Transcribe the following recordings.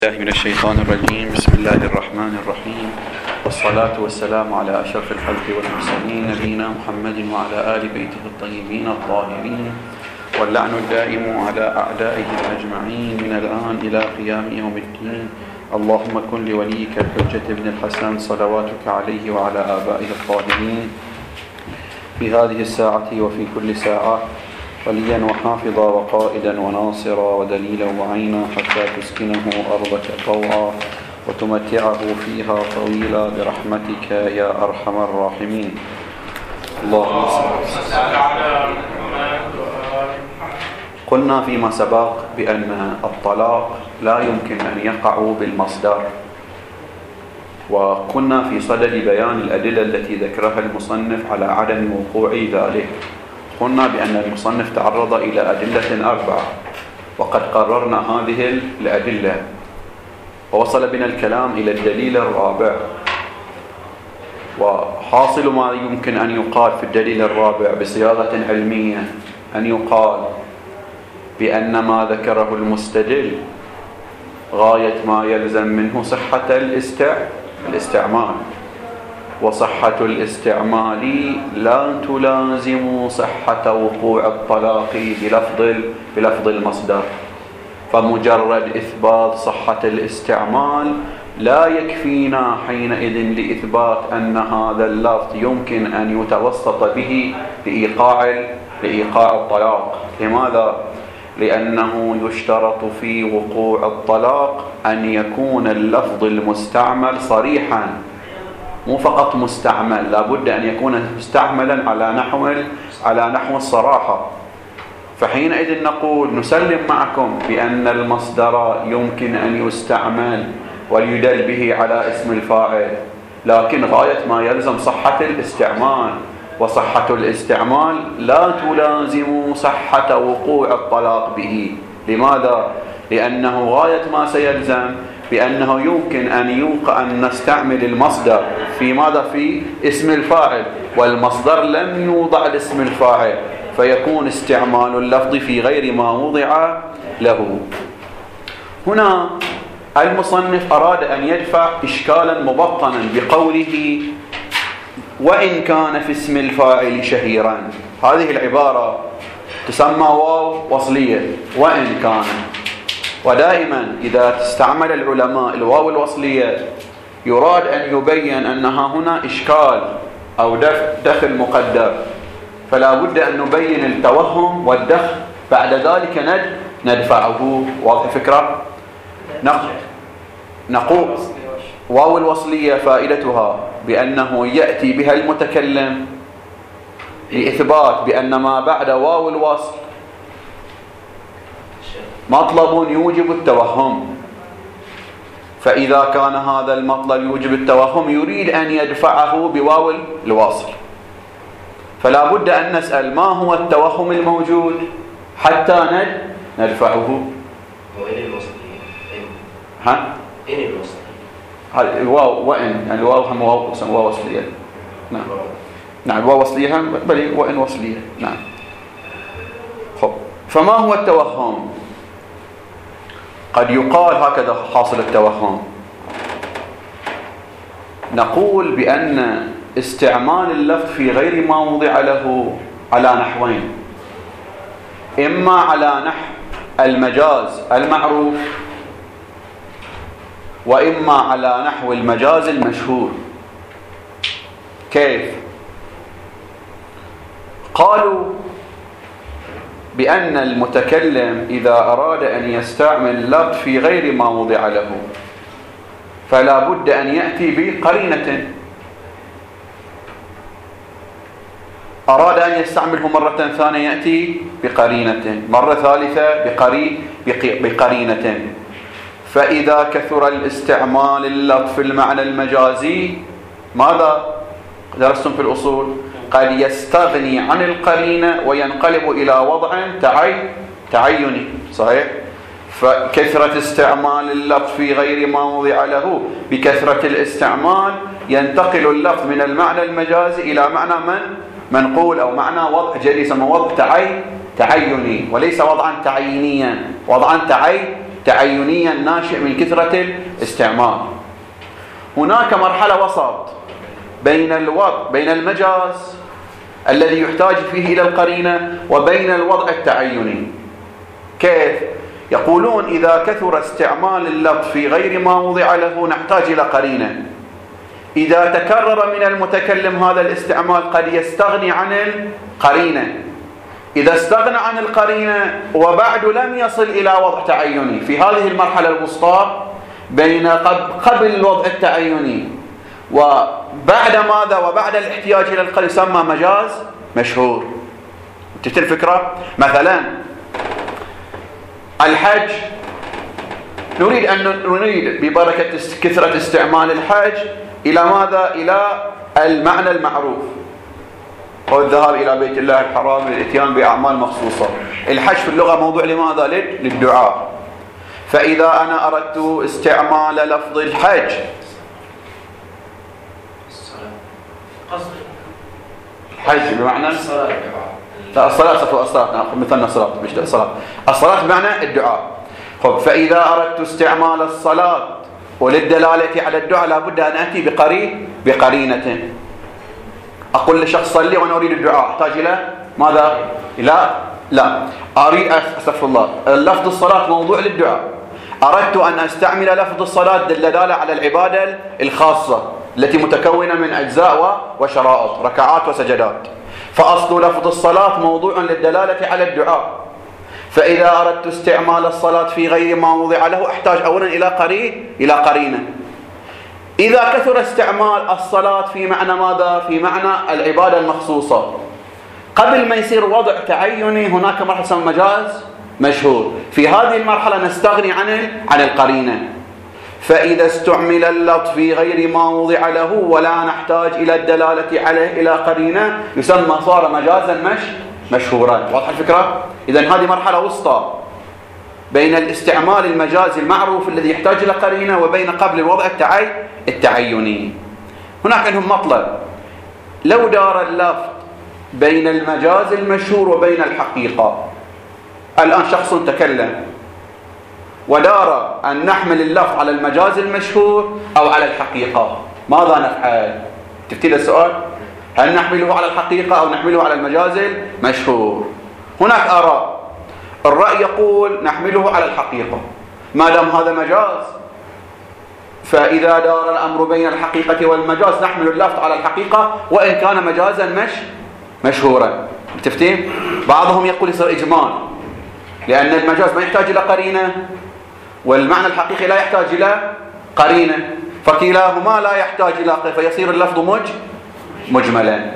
الله من الشيطان الرجيم. بسم الله الرحمن الرحيم، والصلاة والسلام على أشرف الخلق والمرسلين نبينا محمد وعلى آل بيته الطيبين الطاهرين، واللعن الدائم على أعدائه أجمعين من الآن إلى قيام يوم الدين. اللهم كن لوليك الحجة بن الحسن صلواتك عليه وعلى آبائه الطاهرين في هذه الساعة وفي كل ساعة وليا وحافظا وقائدا وناصرا ودليلا وعينا، حتى تسكنه أرضك طوعا وتمتعه فيها طويلا برحمتك يا أرحم الراحمين. اللهم صل على قلنا فيما سبق بأن الطلاق لا يمكن أن يقع بالمصدر، وكنا في صدد بيان الأدلة التي ذكرها المصنف على عدم وقوع ذلك. قلنا بأن المصنف تعرض إلى أدلة 4 وقد قررنا هذه الأدلة، ووصل بنا الكلام إلى الدليل الرابع. وحاصل ما يمكن أن يقال في الدليل الرابع بصياغة علمية أن يقال بأن ما ذكره المستدل غاية ما يلزم منه صحة الاستعمال، وصحة الاستعمال لا تلازم صحة وقوع الطلاق بلفظ المصدر. فمجرد إثبات صحة الاستعمال لا يكفينا حينئذ لإثبات أن هذا اللفظ يمكن أن يتوسط به لإيقاع الطلاق. لماذا؟ لأنه يشترط في وقوع الطلاق أن يكون اللفظ المستعمل صريحاً، مو فقط مستعمل، لابد أن يكون مستعملا على نحو الصراحة. فحينئذ نقول نسلم معكم بأن المصدر يمكن أن يستعمل ويدل به على اسم الفاعل، لكن غاية ما يلزم صحة الاستعمال، وصحة الاستعمال لا تلازم صحة وقوع الطلاق به. لماذا؟ لأنه غاية ما سيلزم بأنه يمكن أن نستعمل المصدر في ماذا؟ في اسم الفاعل، والمصدر لم يوضع لاسم الفاعل، فيكون استعمال اللفظ في غير ما وضع له. هنا المصنف أراد أن يدفع إشكالا مبطنا بقوله وإن كان في اسم الفاعل شهيرا. هذه العبارة تسمى واو وصلية، وإن كان. ودائما إذا استعمل العلماء الواو الوصلية يراد أن يبين أنها هنا إشكال أو دخل مقدر، فلا بد أن نبين التوهم والدخل، بعد ذلك ندفعه. واضح الفكرة؟ نقول واو الوصلية فائدتها بأنه يأتي بها المتكلم لإثبات بأن ما بعد واو الوصل مطلب يوجب التوهم، فإذا كان هذا المطلب يوجب التوهم يريد أن يدفعه بواو الوصل، فلا بد أن نسأل ما هو التوهم الموجود حتى ندفعه. وإن الوصلية إن الوصلية الواو وإن، يعني الواو هم واو وصلية. نعم الواو وصلية بل وإن وصلية. نعم. خب، فما هو التوهم؟ قد يقال هكذا حاصل التوهم، نقول بأن استعمال اللفظ في غير ما وضع له على نحوين: إما على نحو المجاز المعروف، وإما على نحو المجاز المشهور. كيف؟ قالوا بأن المتكلم إذا أراد أن يستعمل لفظ في غير ما وضع له فلا بد أن يأتي بقرينة. أراد أن يستعمله مرة ثانية يأتي بقرينة، مرة ثالثة بقرينة. فإذا كثر الاستعمال اللفظ في المعنى المجازي، ماذا درستم في الأصول؟ قد يستغني عن القرينة وينقلب إلى وضع تعيني. صحيح؟ فكثرة استعمال اللفظ في غير ما وضع له بكثرة الاستعمال ينتقل اللفظ من المعنى المجازي إلى معنى منقول، أو معنى وضع جديد، يسمى وضع تعيني وليس وضعا تعيينيا، وضعا تعينيا ناشئ من كثرة الاستعمال. هناك مرحلة وسط بين المجاز الذي يحتاج فيه إلى القرينة وبين الوضع التعيني. كيف؟ يقولون إذا كثر استعمال اللفظ في غير ما وضع له نحتاج إلى قرينة. إذا تكرر من المتكلم هذا الاستعمال قد يستغني عن القرينة. إذا استغنى عن القرينة وبعد لم يصل إلى وضع تعيني، في هذه المرحلة الوسطى بين قبل الوضع التعيني وبعد ماذا وبعد الاحتياج إلى القرينة يسمى مجاز مشهور. تلك الفكرة. مثلا الحج، نريد ببركة كثرة استعمال الحج إلى ماذا؟ إلى المعنى المعروف، هو الذهاب إلى بيت الله الحرام للإتيان بأعمال مخصوصة. الحج في اللغة موضوع لماذا؟ للدعاء. فإذا أنا أردت استعمال لفظ الحج، الحج بمعنى لا الصلاة مثلنا الصلاة مش الصلاة بمعنى الدعاء. فإذا أردت استعمال الصلاة وللدلالة على الدعاء لابد أن أتي بقرينة. أقول لشخص صلي وأنا أريد الدعاء، أحتاج إلى ماذا؟ لا أريد أستغفر الله، لفظ الصلاة موضوع للدعاء. أردت أن أستعمل لفظ الصلاة للدلالة على العبادة الخاصة التي متكونة من أجزاء وشرائط، ركعات وسجدات. فأصل لفظ الصلاة موضوع للدلالة على الدعاء. فإذا أردت استعمال الصلاة في غير ما وضع له أحتاج أولا إلى قرينة. إذا كثر استعمال الصلاة في معنى ماذا؟ في معنى العبادة المخصوصة قبل ما يصير وضع تعيني، هناك مرحلة تسمى مجاز مشهور. في هذه المرحلة نستغني عن القرينة. فإذا استعمل اللفظ في غير ما وضع له ولا نحتاج إلى الدلالة عليه إلى قرينة يسمى صار مجازا مشهورا. واضح الفكرة؟ إذن هذه مرحلة وسطى بين الاستعمال المجازي المعروف الذي يحتاج إلى قرينة وبين قبل الوضع التعيني. هناك عندهم مطلب، لو دار اللفظ بين المجاز المشهور وبين الحقيقة. الآن شخص تكلم ودار أن نحمل اللفظ على المجاز المشهور أو على الحقيقة، ماذا نفعل؟ تفتيل السؤال، هل نحمله على الحقيقة أو نحمله على المجاز المشهور؟ هناك آراء. الرأي يقول نحمله على الحقيقة ما دام هذا مجاز، فإذا دار الأمر بين الحقيقة والمجاز نحمل اللفظ على الحقيقة وإن كان مجازا مشهورا. تفتين؟ بعضهم يقول يصير إجمال، لأن المجاز ما يحتاج إلى قرينة والمعنى الحقيقي لا يحتاج إلى قرينة، فكلاهما لا يحتاج إلى قرينة، فيصير اللفظ مجملا.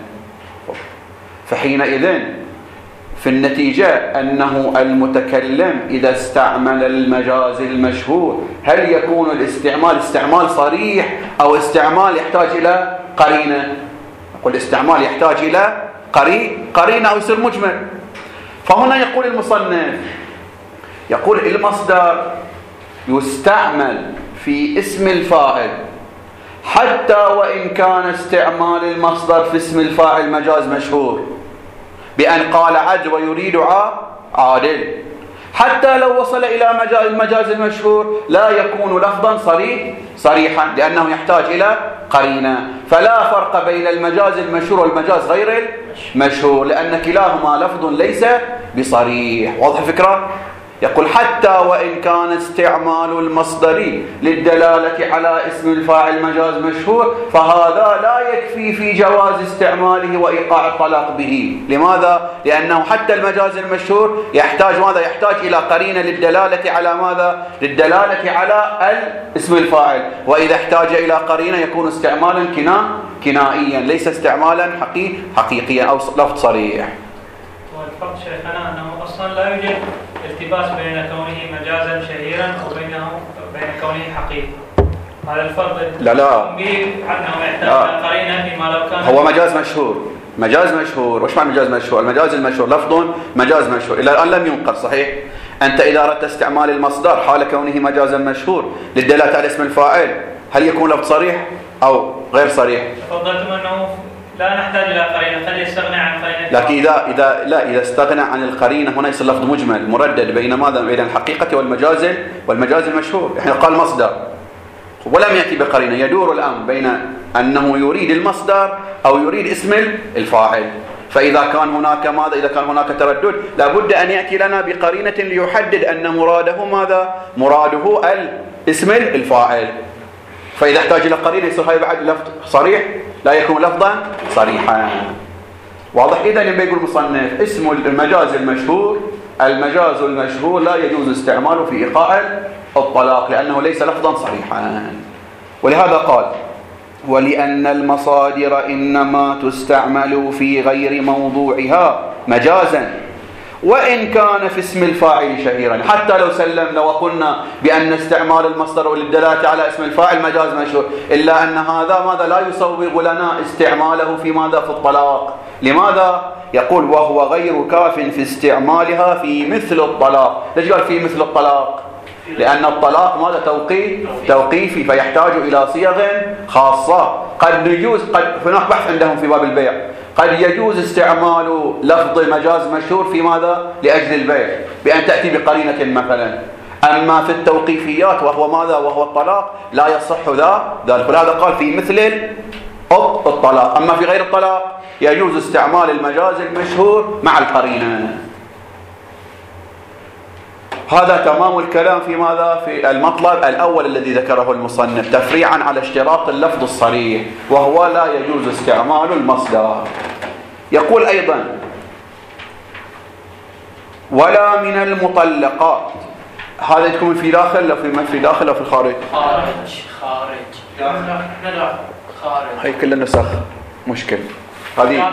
فحينئذ في النتيجة أنه المتكلم إذا استعمل المجاز المشهور هل يكون الاستعمال استعمال صريح أو استعمال يحتاج إلى قرينة؟ نقول استعمال يحتاج إلى قرينة أو يصير مجمل. فهنا يقول المصنف، يقول المصدر يستعمل في اسم الفاعل حتى وإن كان استعمال المصدر في اسم الفاعل مجاز مشهور، بأن قال عدل ويريد عادل، حتى لو وصل إلى المجاز المشهور لا يكون لفظا صريحا لأنه يحتاج إلى قرينة. فلا فرق بين المجاز المشهور والمجاز غير المشهور لأن كلاهما لفظ ليس بصريح. واضح الفكرة؟ يقول حتى وإن كان استعمال المصدر للدلالة على اسم الفاعل مجاز مشهور فهذا لا يكفي في جواز استعماله وإيقاع الطلاق به. لماذا؟ لأنه حتى المجاز المشهور يحتاج ماذا؟ يحتاج إلى قرينة للدلالة على ماذا؟ للدلالة على اسم الفاعل، وإذا احتاج إلى قرينة يكون استعمالا كنائيا ليس استعمالا حقيقيا أو لفظ صريح. والفرق شيخنا أنه أصلا لا يوجد التباس بين كونه مجازا شهيرا وبين كونه حقيقي. هذا الفرق لا عنه يحتاج قرينة فيما لو كان هو مجاز مشهور. وش معنى مجاز مشهور؟ المجاز المشهور لفظ مجاز مشهور إلى الآن لم ينقل. صحيح؟ أنت إذا أردت استعمال المصدر حال كونه مجازا مشهور للدلالة على اسم الفاعل هل يكون لفظ صريح أو غير صريح؟ تفضلتم أنه لا نحتاج إلى قرينة، قد يستغنى عن قرينة. لكن إذا استغنى عن القرينة هنا يصير لفظ مجمل مردد بين ماذا؟ بين الحقيقة والمجاز المشهور. إحنا قال مصدر ولم يأتي بقرينة، يدور الأمر بين أنه يريد المصدر أو يريد اسم الفاعل. فإذا كان هناك ماذا؟ إذا كان هناك تردد لابد أن يأتي لنا بقرينة ليحدد أن مراده ماذا؟ مراده اسم الفاعل. فإذا احتاج إلى قرينة يصير هاي بعد لفظ صريح لا يكون لفظا صريحا. واضح؟ إذا لما يقول المصنف اسم المجاز المشهور لا يجوز استعماله في إيقاع الطلاق لأنه ليس لفظا صريحا. ولهذا قال ولأن المصادر إنما تستعمل في غير موضوعها مجازا وإن كان في اسم الفاعل شهيرا. حتى لو سلمنا وقلنا بأن استعمال المصدر للدلالة على اسم الفاعل مجاز مشهور، إلا أن هذا لا يسوغ لنا استعماله في ماذا؟ في الطلاق. لماذا؟ يقول وهو غير كاف في استعمالها في مثل الطلاق. ليش قال في مثل الطلاق؟ لأن الطلاق ماذا؟ توقيفي فيحتاج إلى صيغ خاصة. قد هناك بحث عندهم في باب البيع، قد يجوز استعمال لفظ مجاز مشهور في ماذا؟ لأجل البيع بأن تأتي بقرينة مثلا. أما في التوقيفيات وهو ماذا؟ وهو الطلاق لا يصح ذلك. ولهذا قال في مثل الطلاق. أما في غير الطلاق يجوز استعمال المجاز المشهور مع القرينة. هذا تمام الكلام في ماذا؟ في المطلب الأول الذي ذكره المصنف تفريعا على اشتراط اللفظ الصريح وهو لا يجوز استعمال المصدر. يقول أيضا ولا من المطلقات. هذا يكون في داخل أو في داخل أو في الخارج؟ خارج. هي كل النسخ مشكل. هذه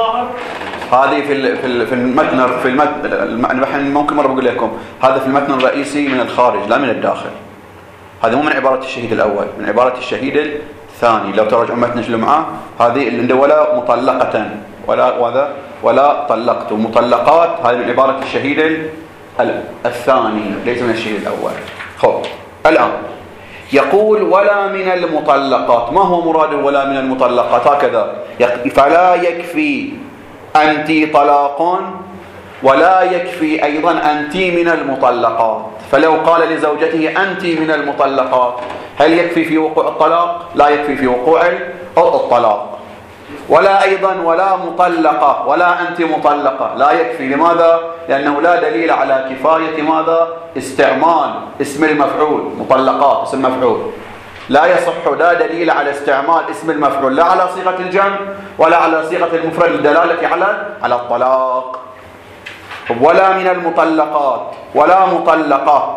في المتن نحن ممكن مرة بقول لكم هذا في المتن الرئيسي من الخارج لا من الداخل. هذا مو من عبارة الشهيد الأول، من عبارة الشهيد الثاني. لو تراجعوا متن شلو معاه هذه اللي ولا مطلقة ولا طلقت مطلقات، هذه من عبارة الشهيد الثاني ليس من الشهيد الأول. خب الآن يقول ولا من المطلقات. ما هو مراده ولا من المطلقات؟ هكذا فلا يكفي أنت طلاق ولا يكفي أيضا أنت من المطلقات. فلو قال لزوجته أنت من المطلقات هل يكفي في وقوع الطلاق؟ لا يكفي في وقوع الطلاق. ولا أيضا ولا مطلقة ولا أنت مطلقة لا يكفي. لماذا؟ لأنه لا دليل على كفاية ماذا؟ استعمال اسم المفعول. مطلقات اسم مفعول لا يصح، لا دليل على استعمال اسم المفعول لا على صيغة الجمع ولا على صيغة المفرد للدلالة على الطلاق. ولا من المطلقات ولا مطلقة.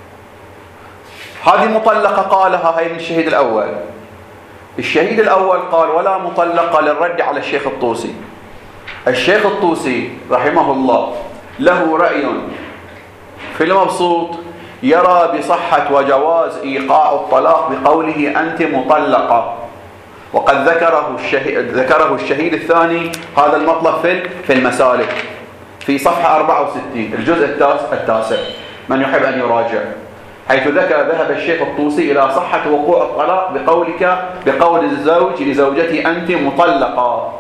هذه مطلقة قالها هي من الشهيد الأول. الشهيد الأول قال ولا مطلقة للرد على الشيخ الطوسي. الشيخ الطوسي رحمه الله له رأي في المبسوط يرى بصحة وجواز إيقاع الطلاق بقوله أنت مطلقة، وقد ذكره الشهيد الثاني هذا المطلب في المسالك في صفحة 64 الجزء التاسع من يحب أن يراجع، حيث ذهب الشيخ الطوسي إلى صحة وقوع الطلاق بقول الزوج لزوجته أنت مطلقة.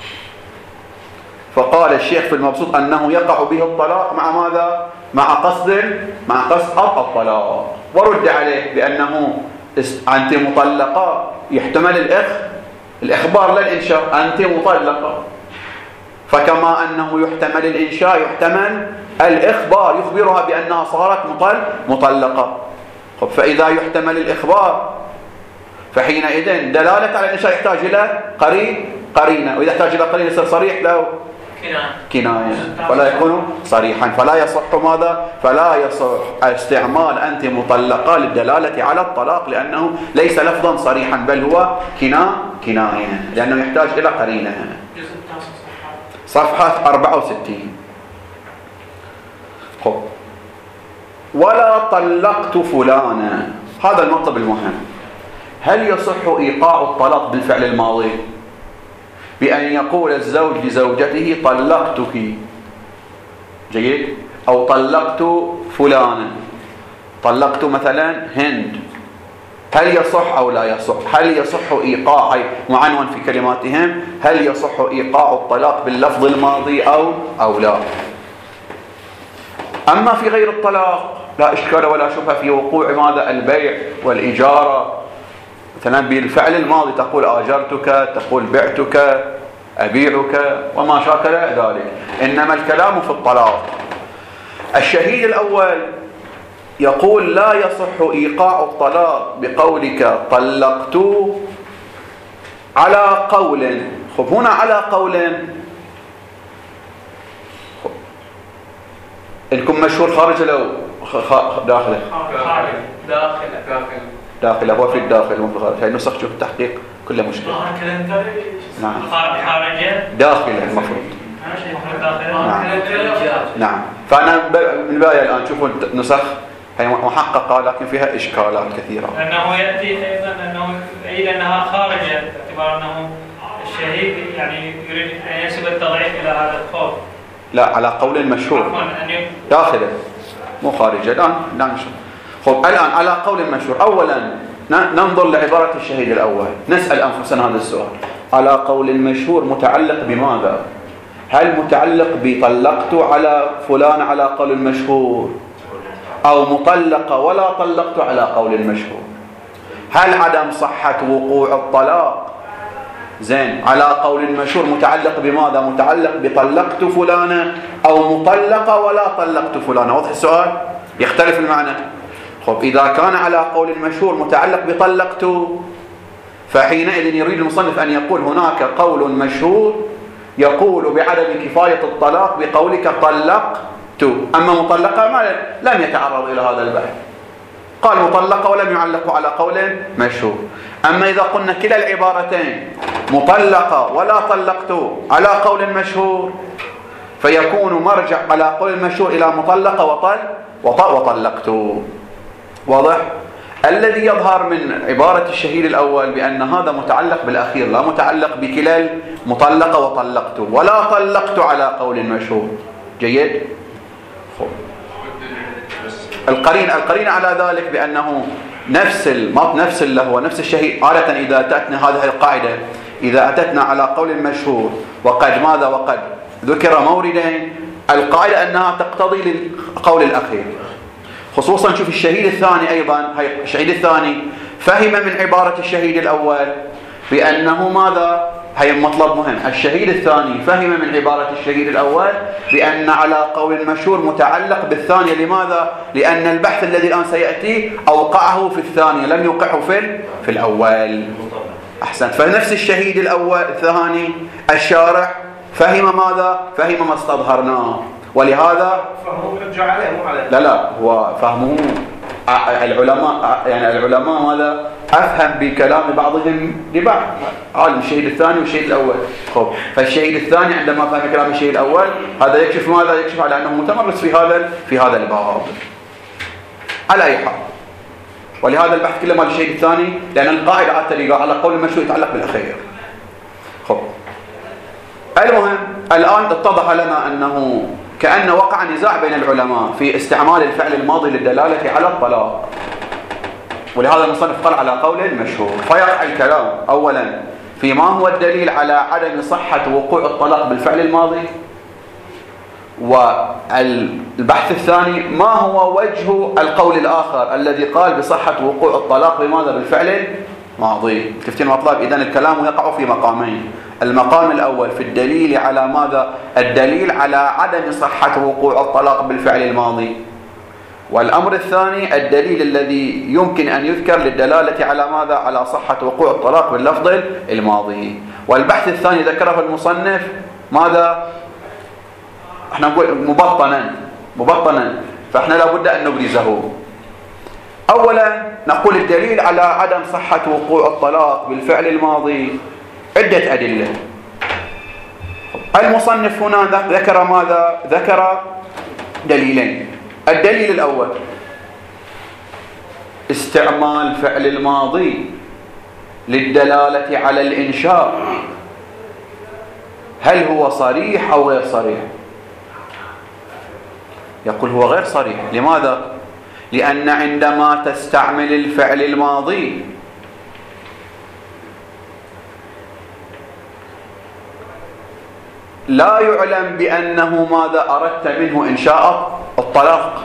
فقال الشيخ في المبسوط أنه يقع به الطلاق مع ماذا؟ مع قصد الطلاق. ورد عليه بأنه أنت مطلقة يحتمل الإخبار لا الإنشاء، أنت مطلقة. فكما أنه يحتمل الإنشاء يحتمل الإخبار يخبرها بأنها صارت مطلقة. فإذا يحتمل الإخبار فحينئذ دلالة على الإنشاء يحتاج إلى قرينة، وإذا يحتاج إلى قرينة يصير صريح له كناية ولا يكون صريحا. فلا يصح ماذا؟ فلا يصح استعمال أنت مطلقة للدلالة على الطلاق لأنه ليس لفظا صريحا بل هو كناية لأنه يحتاج إلى قرينة. صفحة 64. ولا طلقت فلانا. هذا المطلب المهم. هل يصح إيقاع الطلاق بالفعل الماضي بأن يقول الزوج لزوجته طلقتك، جيد، أو طلقت فلانا، طلقت مثلا هند، هل يصح أو لا يصح؟ هل يصح إيقاع، أي معنون في كلماتهم، هل يصح إيقاع الطلاق باللفظ الماضي أو لا؟ أما في غير الطلاق لا إشكال ولا شبهة في وقوع ماذا؟ البيع والإجارة، مثلا بالفعل الماضي تقول آجرتك، تقول بعتك، أبيعك وما شاكل ذلك. إنما الكلام في الطلاق. الشهيد الأول يقول لا يصح إيقاع الطلاق بقولك طلقت على قول. خب هنا على قول، إنكم مشهور خارج لو داخله؟ داخل هو في الداخل مو في الخارج. هاي نسخ شوف التحقيق كله مشكلة. نعم داخل المفروض. نعم. فأنا من البداية الآن شوفوا النسخ هي محققة لكن فيها إشكالات كثيرة. لأنه يأتي أيضا أنه يعيد أنها خارجة باعتبار أنه الشهيد يعني يريد أن ينسب التضعيف إلى هذا القول. لا على قول مشهور داخله مو خارجة. الآن لا نشوف. خب الآن على قول مشهور. أولا ننظر لعبارة الشهيد الأول، نسأل أنفسنا هذا السؤال: على قول مشهور متعلق بماذا؟ هل متعلق بطلقت على فلان على قول المشهور، أو مطلقة ولا طلقت على قول المشهور؟ هل عدم صحة وقوع الطلاق زين على قول المشهور متعلق بماذا؟ متعلق بطلقت فلانة أو مطلقة ولا طلقت فلانة؟ واضح السؤال؟ يختلف المعنى. خب إذا كان على قول المشهور متعلق بطلقت، فحينئذ يريد المصنف أن يقول هناك قول مشهور يقول بعدم كفاية الطلاق بقولك طلقت. أما مطلقة لم يتعرض إلى هذا البحث، قال مطلقة ولم يعلق على قول مشهور. أما إذا قلنا كلا العبارتين مطلقة ولا طلقت على قول مشهور، فيكون مرجع على قول المشهور إلى مطلقة وطلقت. واضح؟ الذي يظهر من عبارة الشهيد الأول بأن هذا متعلق بالأخير، لا متعلق بكلا مطلقة وطلقت ولا طلقت على قول مشهور. جيد؟ القرينة على ذلك بأنه نفس اللهو نفس الشهيد. عادة إذا أتتنا هذه القاعدة، إذا أتتنا على قول مشهور وقد ماذا وقد ذكر موردين، القاعدة أنها تقتضي للقول الأخير. خصوصا شوف الشهيد الثاني أيضا، الشهيد الثاني فهم من عبارة الشهيد الأول بأنه ماذا؟ هي مطلب مهم. الشهيد الثاني فهم من عبارة الشهيد الأول بأن على قول المشهور متعلق بالثانية. لماذا؟ لأن البحث الذي الآن سيأتي أوقعه في الثانية لم يوقعه في الأول. أحسنت. فنفس الشهيد الأول الثاني الشارح فهم ماذا؟ فهم ما استظهرناه، ولهذا فهمه يرجع عليه مو عليه. لا هو فهمه العلماء، يعني العلماء ماذا؟ أفهم بكلام بعضهم لبعض. عالم الشهيد الثاني والشهيد الأول. خب فالشهيد الثاني عندما فهم كلام الشهيد الأول هذا يكشف ماذا؟ يكشف على أنه متمرس في هذا الباب على أي حال. ولهذا البحث كله مال الشهيد الثاني، لأن القاعدة على قول المشهور يتعلق بالأخير. خب المهم الآن اتضح لنا أنه كأن وقع نزاع بين العلماء في استعمال الفعل الماضي للدلالة على الطلاق، ولهذا المصنف قال على قول مشهور. فيقع الكلام أولا في ما هو الدليل على عدم صحة وقوع الطلاق بالفعل الماضي، والبحث الثاني ما هو وجه القول الآخر الذي قال بصحة وقوع الطلاق بماذا؟ بالفعل الماضي. كفتين مطلب. إذن الكلام يقع في مقامين: المقام الأول في الدليل على ماذا؟ الدليل على عدم صحة وقوع الطلاق بالفعل الماضي، والأمر الثاني الدليل الذي يمكن أن يذكر للدلالة على ماذا؟ على صحة وقوع الطلاق باللفظ الماضي. والبحث الثاني ذكره المصنف ماذا؟ احنا نقول مبطنا، فاحنا لابد أن نبرزه. أولا نقول الدليل على عدم صحة وقوع الطلاق بالفعل الماضي عدة أدلة. المصنف هنا ذكر ماذا؟ ذكر دليلين. الدليل الأول استعمال فعل الماضي للدلالة على الإنشاء. هل هو صريح أو غير صريح؟ يقول هو غير صريح. لماذا؟ لأن عندما تستعمل الفعل الماضي لا يعلم بأنه ماذا أردت منه إنشاء الطلاق.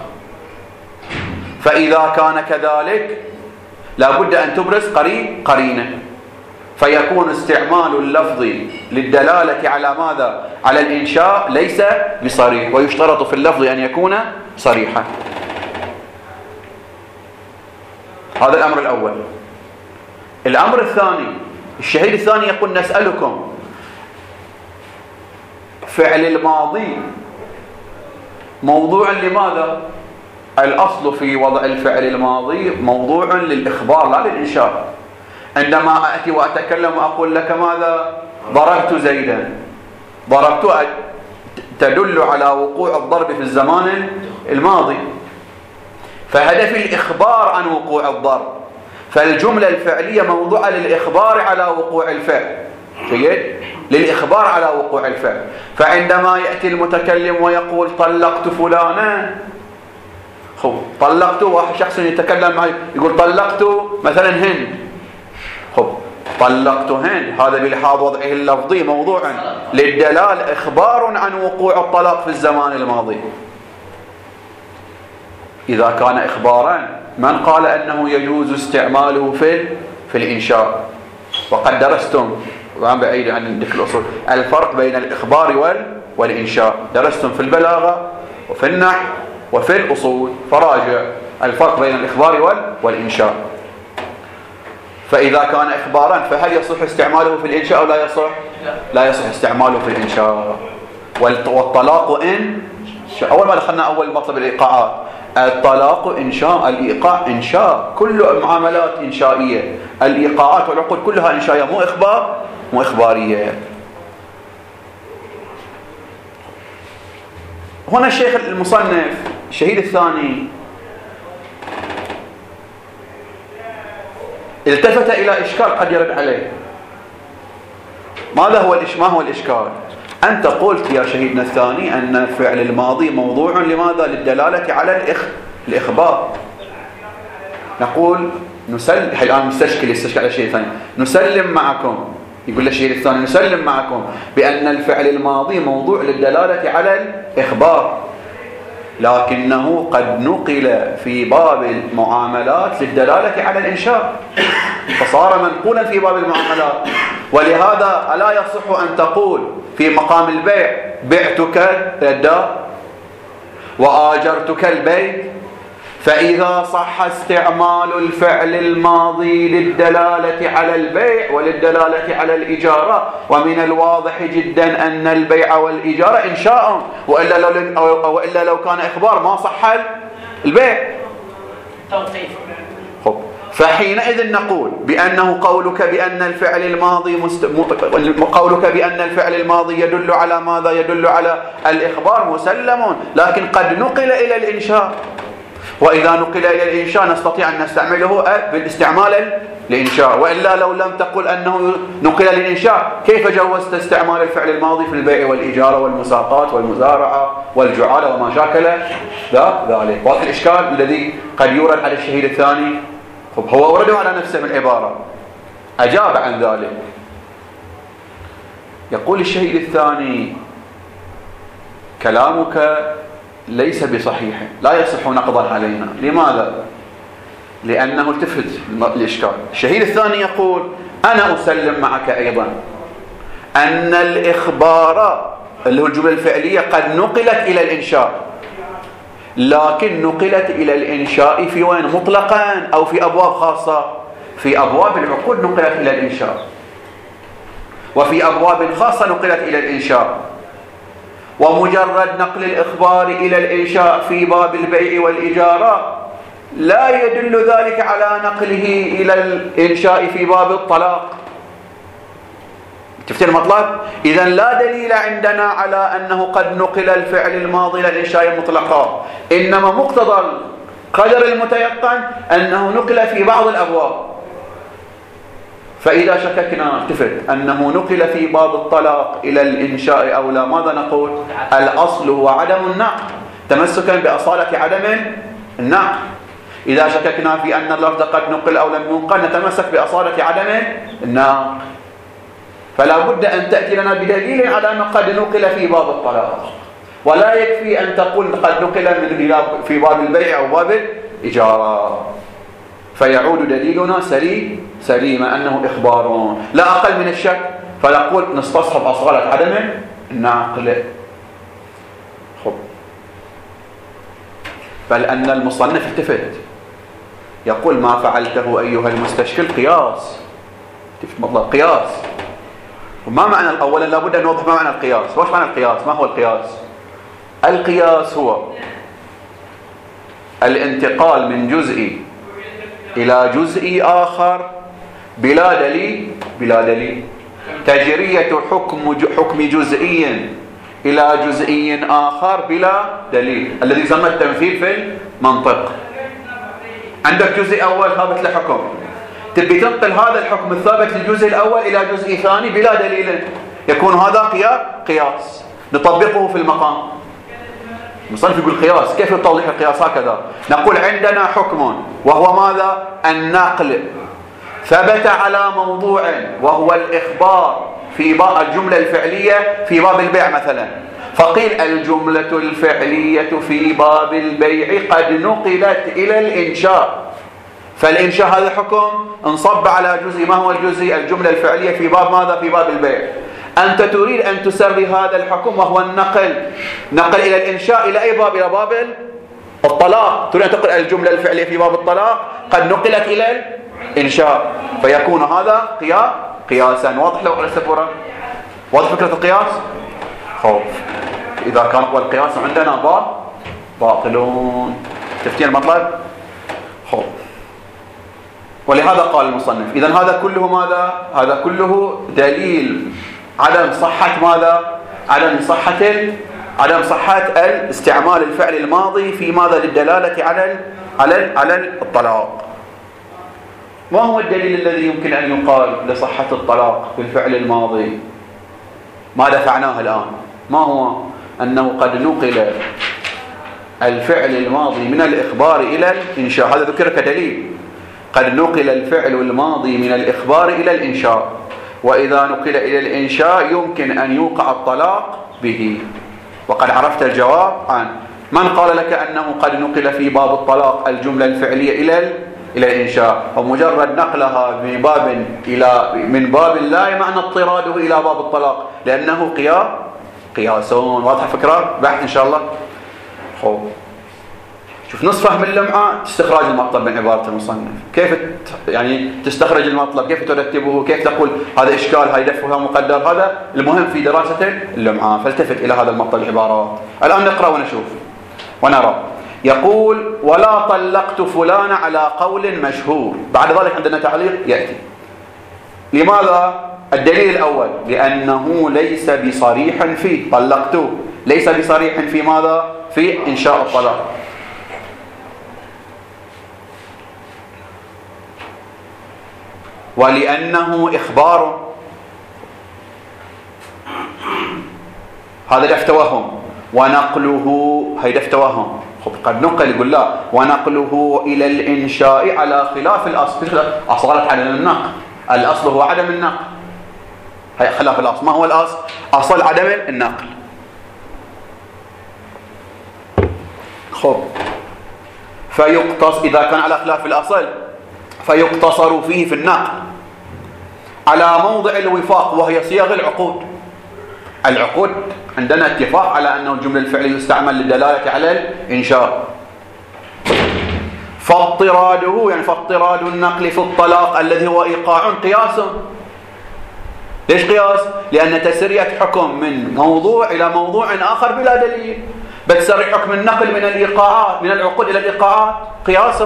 فإذا كان كذلك لا بد أن تبرز قرينة، فيكون استعمال اللفظ للدلالة على ماذا؟ على الإنشاء ليس بصريح، ويشترط في اللفظ أن يكون صريحا. هذا الأمر الأول. الأمر الثاني، الشهيد الثاني يقول نسألكم فعل الماضي موضوع لماذا؟ الأصل في وضع الفعل الماضي موضوع للإخبار لا للإنشاء. عندما أتي وأتكلم وأقول لك ماذا؟ ضربت زيدا، ضربت تدل على وقوع الضرب في الزمان الماضي، فهدف الإخبار عن وقوع الضرب، فالجملة الفعلية موضوعة للإخبار على وقوع الفعل، جيد؟ للإخبار على وقوع الفعل. فعندما يأتي المتكلم ويقول طلقت فلانا، طلقت، واحد شخص يتكلم معي يقول طلقت مثلا هند، طلقت هند، هذا بلحاظ وضعه اللفظي موضوع للدلال إخبار عن وقوع الطلاق في الزمان الماضي. إذا كان إخبارا من قال أنه يجوز استعماله في الإنشاء؟ وقد درستم، وعن بعيد عن ذكر الأصول، الفرق بين الإخبار والإنشاء، درستم في البلاغة وفي النحو وفي الأصول، فراجع الفرق بين الإخبار والإنشاء. فإذا كان إخبارا فهل يصح استعماله في الإنشاء أو لا يصح؟ لا يصح استعماله في الإنشاء. والطلاق أول ما دخلنا أول مطلب الإيقاعات، الطلاق إنشاء، الإيقاع إنشاء، كل معاملات إنشائية، الإيقاعات والعقود كلها إنشائية، مو إخبارية. هنا الشيخ المصنف الشهيد الثاني التفت إلى إشكال قد يرد عليه. ما هو الإشكال؟ أنت قلت يا شهيدنا الثاني أن الفعل الماضي موضوع لماذا؟ للدلالة على الإخبار. نقول الآن يستشكل على شيء ثاني، نسلم معكم، يقول الشهيد الثاني نسلم معكم بأن الفعل الماضي موضوع للدلالة على الإخبار، لكنه قد نقل في باب المعاملات للدلالة على الإنشاء، فصار منقولا في باب المعاملات. ولهذا ألا يصح أن تقول في مقام البيع بعتك الدار وآجرتك البيت؟ فإذا صح استعمال الفعل الماضي للدلالة على البيع وللدلالة على الإجارة، ومن الواضح جدا أن البيع والإجارة إنشاء، وإلا لو كان إخبار ما صح البيع. توقيف. فحينئذ نقول بأنه قولك بأن الفعل الماضي يدل على ماذا؟ يدل على الإخبار مسلم، لكن قد نقل إلى الإنشاء، وإذا نقل إلى الإنشاء نستطيع أن نستعمله بالاستعمال الإنشاء. وإلا لو لم تقل أنه نقل للإنشاء كيف جوزت استعمال الفعل الماضي في البيع والإجارة والمساقات والمزارعة والجعالة وما شاكل ذلك؟ واضح الإشكال الذي قد يورد على الشهيد الثاني؟ هو أورده على نفسه من العبارة، أجاب عن ذلك. يقول الشهيد الثاني كلامك ليس بصحيح، لا يصح نقضا علينا. لماذا؟ لأنه التفت الإشكال. الشهيد الثاني يقول أنا أسلم معك أيضا أن الإخبار اللي هو الجملة الفعلية قد نقلت إلى الإنشاء، لكن نقلت إلى الإنشاء في وين؟ مطلقا أو في أبواب خاصة؟ في أبواب العقود نقلت إلى الإنشاء، وفي أبواب خاصة نقلت إلى الإنشاء. ومجرد نقل الإخبار إلى الإنشاء في باب البيع والإجارة لا يدل ذلك على نقله إلى الإنشاء في باب الطلاق. تفتح المطلب؟ إذن لا دليل عندنا على أنه قد نقل الفعل الماضي إلى الإنشاء مطلقا، إنما مقتضى القدر المتيقن أنه نقل في بعض الأبواب. فإذا شككنا أنه نقل في باب الطلاق إلى الإنشاء أو لا، ماذا نقول؟ الأصل هو عدم النقل، تمسكا بأصالة عدم النقل. إذا شككنا في أن اللفظ قد نقل أو لم ينقل نتمسك بأصالة عدم النقل. فلا بد أن تأتي لنا بدليل على أنه قد نقل في باب الطلاق، ولا يكفي أن تقول قد نقل في باب البيع أو باب الإجارة. فيعود دليلنا سليما أنه إخبار لا أقل من الشك، فنقول نستصحب أصالة عدم النقل. بل أن المصنف التفت يقول ما فعلته أيها المستشكل قياس، مطلب قياس. وما معنى أولا لابد أن نوضح ما معنى القياس. وش معنى القياس؟ ما هو القياس؟ القياس هو الانتقال من جزء إلى جزء آخر بلا دليل. تجرية حكم جزئي إلى جزئي آخر بلا دليل، الذي يسمى التمثيل في المنطق. عندك جزء أول ثابت له حكم، تبي تنقل هذا الحكم الثابت للجزء الأول إلى جزء ثاني بلا دليل، يكون هذا قياس نطبقه في المقام. المصنف يقول قياس، كيف توضيح القياس؟ هكذا نقول عندنا حكم وهو ماذا؟ النقل، ثبت على موضوع وهو الإخبار في باب الجملة الفعلية في باب البيع مثلا، فقيل الجملة الفعلية في باب البيع قد نقلت إلى الإنشاء، فالإنشاء هذا حكم انصب على جزء. ما هو الجزء؟ الجملة الفعلية في باب ماذا؟ في باب البيع. أنت تريد أن تسري هذا الحكم وهو نقل إلى الإنشاء إلى أي باب؟ إلى باب الطلاق. تريد أن تقول الجملة الفعلية في باب الطلاق قد نقلت إلى الإنشاء، فيكون هذا قياسا. واضح لو أرسل واضح فكرة القياس؟ خوف. إذا كان هو القياس عندنا باطلون. تفتين المطلب؟ خوف. ولهذا قال المصنف إذن هذا كله ماذا؟ هذا كله دليل عدم صحة ماذا؟ عدم صحة الاستعمال الفعل الماضي في ماذا؟ للدلالة على الطلاق. ما هو الدليل الذي يمكن أن يقال لصحة الطلاق بالفعل الماضي؟ ما دفعناه الآن. ما هو؟ أنه قد نقل الفعل الماضي من الإخبار إلى الإنشاء، هذا ذكر كدليل. قد نقل الفعل الماضي من الإخبار إلى الإنشاء، وإذا نقل إلى الإنشاء يمكن أن يوقع الطلاق به. وقد عرفت الجواب عنه. من قال لك أنه قد نقل في باب الطلاق الجملة الفعلية إلى الإنشاء؟ ومجرد نقلها من باب لا معنى اضطراده إلى باب الطلاق، لأنه قياسون. واضح فكرة؟ بحث إن شاء الله. شوف نصف فهم اللمعة استخراج المطلب من عبارة المصنف. كيف يعني تستخرج المطلب؟ كيف ترتبه؟ كيف تقول هذا إشكال، هذا دفع، هذا مقدر؟ هذا المهم في دراسة اللمعة. فالتفت إلى هذا المطلب العبارات. الآن نقرأ ونشوف ونرى. يقول ولا طلقت فلان على قول مشهور. بعد ذلك عندنا تعليق يأتي. لماذا؟ الدليل الأول لأنه ليس بصريح فيه. طلقته ليس بصريح في ماذا؟ في إنشاء الطلاق. ولأنه إخبار، هذا دف توهم. ونقله هي دف توهم. قد نقل يقول لا، ونقله إلى الإنشاء على خلاف الأصل. أصالة عدم النقل، الأصل هو عدم النقل، هي خلاف الأصل. ما هو الأصل؟ أصل عدم النقل. فيقتص إذا كان على خلاف الأصل فيقتصر فيه في النقل على موضع الوفاق، وهي صيغ العقود عندنا اتفاق على أنه الجملة الفعلية يستعمل للدلالة على الإنشاء. فاضطراده يعني فاضطراد النقل في الطلاق الذي هو إيقاع قياس. ليش قياس؟ لأن تسرية حكم من موضوع إلى موضوع آخر بلا دليل. بتسري حكم النقل من الإيقاعات، من العقود إلى الإيقاعات، قياس.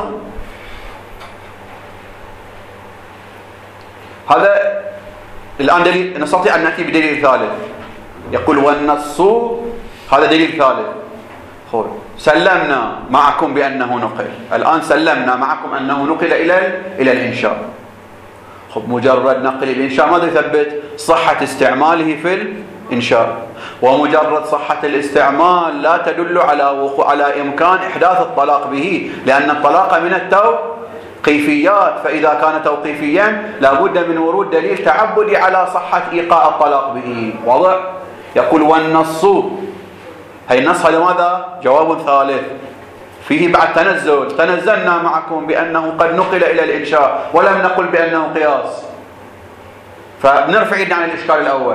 هذا الآن دليل. نستطيع أن نأتي بدليل ثالث. يقول والنص، هذا دليل ثالث. سلمنا معكم بأنه نقل. الآن سلمنا معكم أنه نقل إلى الإنشاء. مجرد نقل الإنشاء ماذا يثبت؟ صحة استعماله في الإنشاء. ومجرد صحة الاستعمال لا تدل على إمكان إحداث الطلاق به، لأن الطلاق توقيفيات، فإذا كان توقيفيا لابد من ورود دليل تعبدي على صحة إيقاع الطلاق به. واضح؟ يقول والنص، هي النص هذا ماذا؟ جواب ثالث فيه بعد تنزل. تنزلنا معكم بأنه قد نقل إلى الإنشاء ولم نقل بأنه قياس، فبنرفع يدنا عن الإشكال الأول.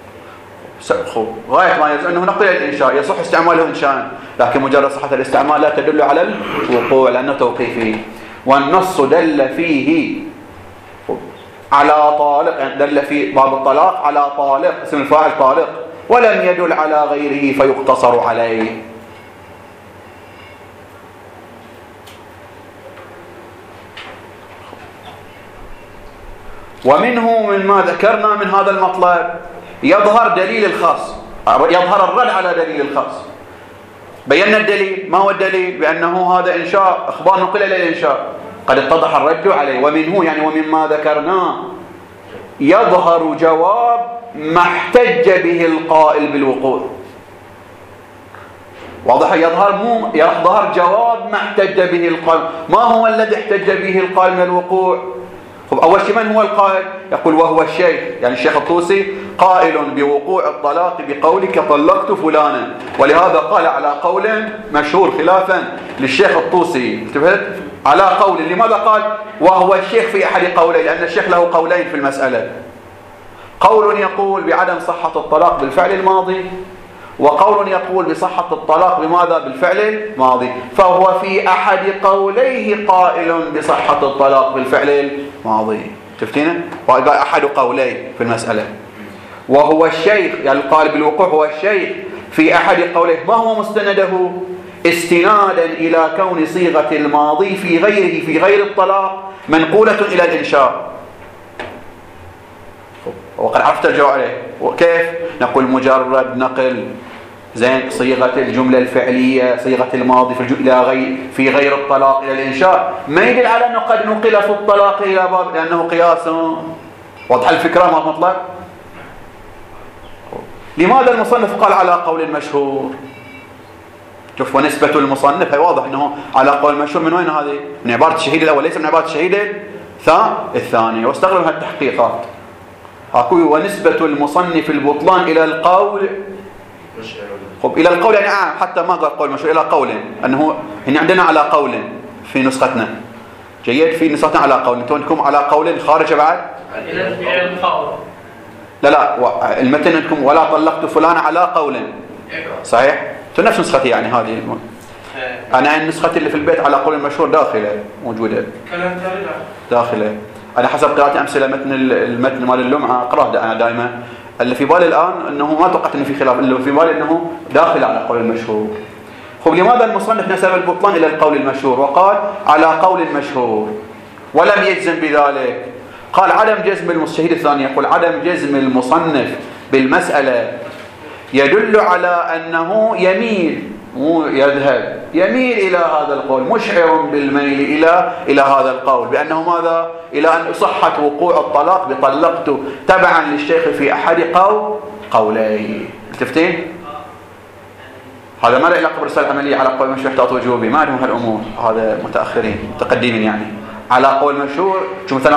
غاية ما يجوز أنه نقل إلى الإنشاء، يصح استعماله إنشاء، لكن مجرد صحة الاستعمال لا تدل على الوقوع لأنه توقيفي. والنص دل فيه على طالق، يعني دل في باب الطلاق على طالق، اسم الفاعل طالق، ولم يدل على غيره فيقتصر عليه. ومنه مما ذكرنا من هذا المطلب يظهر دليل الخاص، يظهر الرد على دليل الخاص. بينا الدليل، ما هو الدليل؟ بأنه هذا إنشاء، أخبار نقل إلى الإنشاء، قد اتضح الرد عليه. ومنه يعني ومما ذكرناه يظهر جواب ما احتج به القائل بالوقوع. واضح؟ يظهر جواب ما احتج به القائل. ما هو الذي احتج به القائل من الوقوع؟ أول شيء من هو القائل؟ يقول وهو الشيخ، يعني الشيخ الطوسي قائل بوقوع الطلاق بقولك طلقت فلانا، ولهذا قال على قول مشهور خلافا للشيخ الطوسي. انتبهت؟ على قول، لماذا قال وهو الشيخ في أحد قولين؟ لأن الشيخ له قولين في المسألة. قول يقول بعدم صحة الطلاق بالفعل الماضي، وقول يقول بصحة الطلاق بماذا؟ بالفعل الماضي. فهو في أحد قوليه قائل بصحة الطلاق بالفعل الماضي. شفتينا؟ قال أحد قوليه في المسألة. وهو الشيخ، يعني القائل بالوقوع هو الشيخ في أحد قوليه. ما هو مستنده؟ استنادا إلى كون صيغة الماضي في غيره، في غير الطلاق، منقولة إلى الإنشاء. وقد عرفت الجواب عليه. وكيف؟ نقول مجرد نقل زين صيغة الجملة الفعلية، صيغة الماضي في غير الطلاق إلى الإنشاء، ما يدل على أنه قد نقل في الطلاق إلى باب، لأنه قياس. واضح الفكرة ما مطلق؟ لماذا المصنف قال على قول المشهور؟ شوف، ونسبة المصنف هي واضح أنه على قول المشهور. من وين هذه؟ من عبارة الشهيد الأول، ليس من عبارة الشهيد الثاني. واستغرب هالتحقيقات. أقول ونسبة المصنف البطلان إلى القول. خب إلى القول يعني حتى ما قال قول مشهور، إلى قول، أنه هنا عندنا على قول في نسختنا. جيد؟ في نسختنا على قول. أنتم عندكم على قول خارج بعد؟ إلى القول. لا المتن عندكم ولا طلقت فلان على قول. صحيح؟ نفس نسختي يعني هذه. أنا النسخة اللي في البيت على قول المشهور داخلة موجودة. داخلة. أنا حسب قراءتي أمثلة المتن مال اللمعة أقرأه أنا دائما. اللي في بالي الآن أنه ما توقعت أنه في خلاف، اللي في بالي أنه داخل على قول المشهور. خب لماذا المصنف نسب البطلان إلى القول المشهور وقال على قول المشهور ولم يجزم بذلك؟ قال عدم جزم الشهيد الثاني يقول عدم جزم المصنف بالمسألة يدل على أنه يميل، مو يذهب، يميل إلى هذا القول، مشعر بالميل إلى هذا القول، بأنه ماذا؟ إلى أن صحة وقوع الطلاق بطلقت تبعا للشيخ في أحد قوليه. تفتين؟ هذا ما له علاقة بالرسالة العملية على قول مشهور يحتاط وجوبي، ما لهم هالأمور، هذا متأخرين متقدمين يعني. على قول مشهور شو مثلا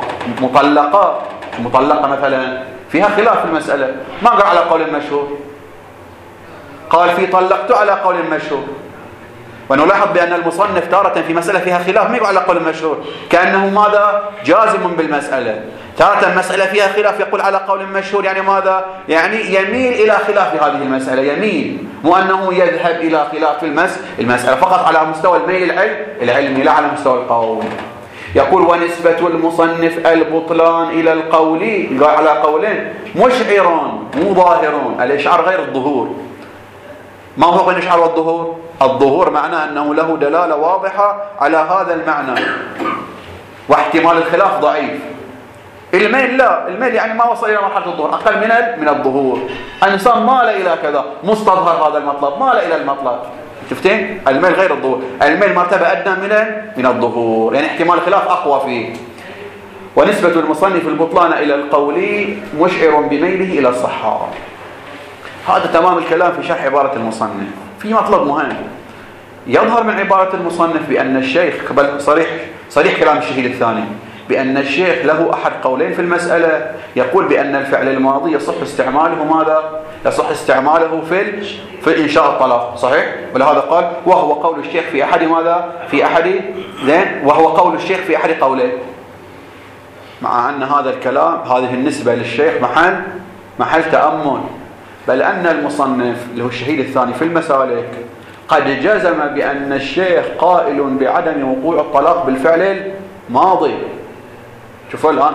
مطلقة مثلا فيها خلاف في المسألة، ما قال على قول المشهور، قال في طلقت على قول المشهور. ونلاحظ بأن المصنف تارة في مسألة فيها خلاف ما يقول على قول المشهور، كأنه ماذا؟ جازم بالمسألة. تارة المسألة فيها خلاف يقول على قول المشهور، يعني ماذا؟ يعني يميل إلى خلاف هذه المسألة، يميل، مو أنه يذهب إلى خلاف المسألة، فقط على مستوى الميل العلمي لا على مستوى القول. يقول ونسبة المصنف البطلان إلى القول، قال على قولين مشعرون مو ظاهرون. الإشعار غير الظهور. ما هو بين الإشعار والظهور؟ الظهور معناه أنه له دلالة واضحة على هذا المعنى واحتمال الخلاف ضعيف. الميل لا، الميل يعني ما وصل إلى مرحلة الظهور، أقل من الظهور. الإنسان مال إلى كذا، مستظهر هذا المطلب، مال إلى المطلب. شفتين؟ الميل غير الظهور، الميل مرتبة أدنى من الظهور، يعني احتمال الخلاف أقوى فيه. ونسبة المصنف البطلان إلى القول مشعر بميله إلى الصحة. هذا تمام الكلام في شرح عبارة المصنف. في مطلب مهم يظهر من عبارة المصنف بأن الشيخ، بل صريح صريح كلام الشهيد الثاني بأن الشيخ له أحد قولين في المسألة. يقول بأن الفعل الماضي يصح استعماله ماذا؟ يصح استعماله في إنشاء الطلاق، صحيح؟ ولهذا قال وهو قول الشيخ في أحد ماذا؟ في أحد زين، وهو قول الشيخ في أحد قولين. مع أن هذا الكلام هذه النسبة للشيخ محل تأمل، بل أن المصنف اللي هو الشهيد الثاني في المسالك قد جزم بأن الشيخ قائل بعدم وقوع الطلاق بالفعل الماضي. شوفوا الآن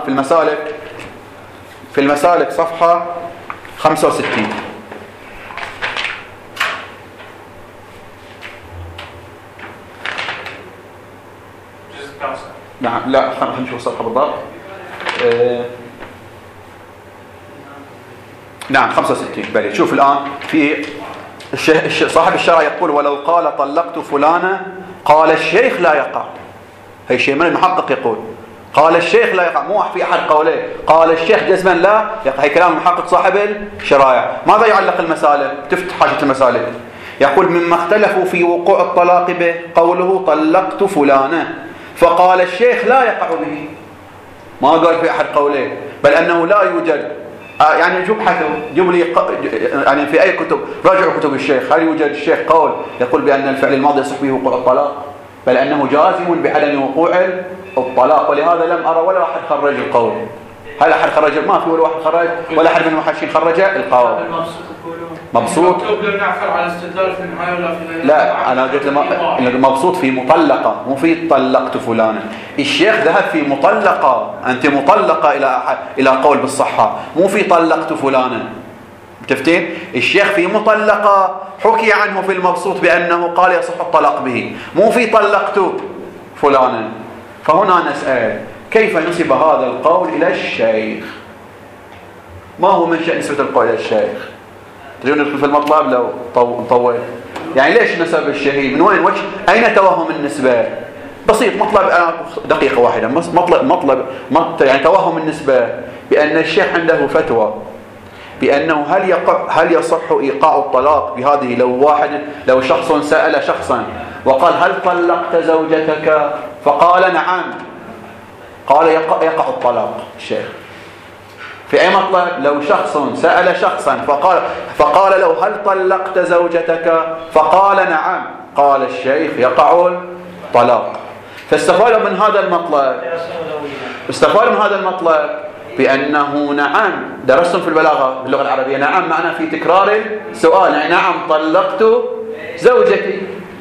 في المسالك صفحة 65. نعم لا خلينا نشوف الصفحة بالضبط. نعم 65. بلي شوف الآن في صاحب الشرع يقول ولو قال طلقت فلانة قال الشيخ لا يقع. هي شيء من المحقق يقول قال الشيخ لا يقع، مو في أحد قولين، قال الشيخ جزما لا يقع. هي كلام المحقق صاحب الشرائع. ماذا يعلق المسالك؟ تفتح حاجة المسالك يقول مما اختلفوا في وقوع الطلاق به قوله طلقت فلانة فقال الشيخ لا يقع به. ما قال في أحد قولين، بل أنه لا يوجد. يعني جيب لي يعني في أي كتب، راجعوا كتب الشيخ، هل يوجد الشيخ قول يقول بأن الفعل الماضي يصح به وقوع الطلاق؟ بل أنه جازم بعدم وقوع الطلاق. ولهذا لم أرى ولا أحد خرج القول. هل أحد خرج؟ ما في ولا واحد خرج، ولا أحد من المحشين خرج القول. مبسوط لا، أنا قلت مبسوط في مطلقة مو في طلقت فلانة. الشيخ ذهب في مطلقة، أنت مطلقة إلى قول بالصحة، مو في طلقت فلانة. تفتين؟ الشيخ في مطلقة حكي عنه في المبسوط بأنه قال يصح الطلاق به، مو في طلقت فلانا. فهنا نسأل كيف نسب هذا القول إلى الشيخ؟ ما هو منشأ نسبة القول إلى الشيخ؟ تريدون ندخل في المطلب لو نطول؟ يعني ليش نسب الشهيد؟ من وين أين توهم النسبة؟ بسيط، مطلب دقيقة واحدة، مطلب يعني توهم النسبة بأن الشيخ عنده فتوى بأنه هل يصح إيقاع الطلاق بهذه. لو شخص سأل شخصا وقال هل طلقت زوجتك فقال نعم، قال يقع الطلاق. الشيخ في أي مطلب؟ لو شخص سأل شخصا فقال له هل طلقت زوجتك فقال نعم، قال الشيخ يقع الطلاق. فاستفادوا من هذا المطلب بأنه نعم، درستم في البلاغة باللغة العربية نعم معنى في تكرار السؤال، يعني نعم طلقت زوجتي.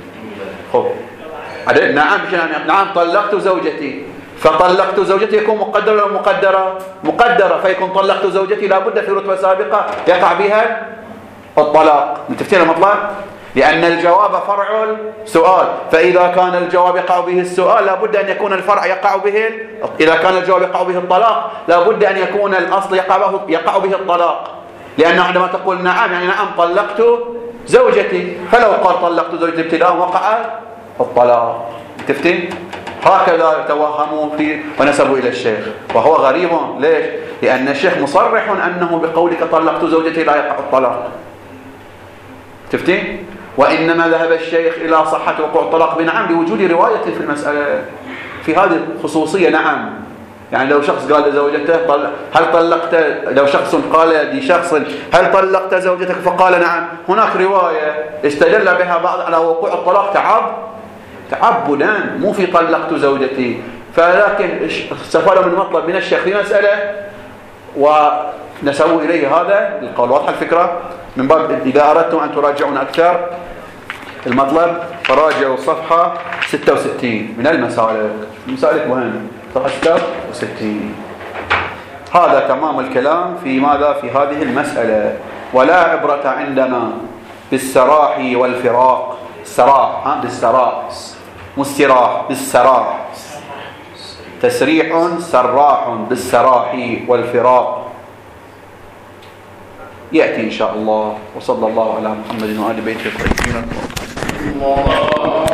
نعم طلقت زوجتي، فطلقت زوجتي يكون مقدر ولا مقدرة، فيكون طلقت زوجتي لابد في رتبة سابقة يقع بها الطلاق. متفتين المطلب؟ لأن الجواب فرع السؤال، فإذا كان الجواب يقع به السؤال لابد أن يكون الفرع يقع به إذا كان الجواب يقع به الطلاق لابد أن يكون الأصل يقع به الطلاق. لأنه عندما تقول نعم يعني نعم طلقت زوجتي، فلو قال طلقت زوجتي ابتداء وقع الطلاق. تفتين؟ هكذا توهموا فيه ونسبوا إلى الشيخ، وهو غريب. ليش؟ لأن الشيخ مصرح أنه بقولك طلقت زوجتي لا يقع الطلاق. تفتين؟ وإنما ذهب الشيخ إلى صحة وقوع الطلاق بنعم لوجود رواية في المسألة في هذه الخصوصية. نعم يعني لو شخص قال لزوجته هل طلقت، لو شخص قال لشخص هل طلقت زوجتك فقال نعم، هناك رواية استدل بها بعض على وقوع الطلاق تعبدا، مو في طلقت زوجتي. فلكن استفادوا من مطلب من الشيخ في مسألة ونسبوا إليه هذا القول. واضحة الفكرة؟ من باب إذا أردتم أن تراجعون أكثر المطلب فراجعوا صفحة 66 من المسالك مهم، صفحة 66. هذا تمام الكلام في ماذا؟ في هذه المسألة. ولا عبرة عندنا بالسراح والفراق. السراح بالسراح مستراح بالسراح، تسريح سراح بالسراح والفراق. يأتي إن شاء الله. وصلى الله على محمد وآل بيته الطيبين.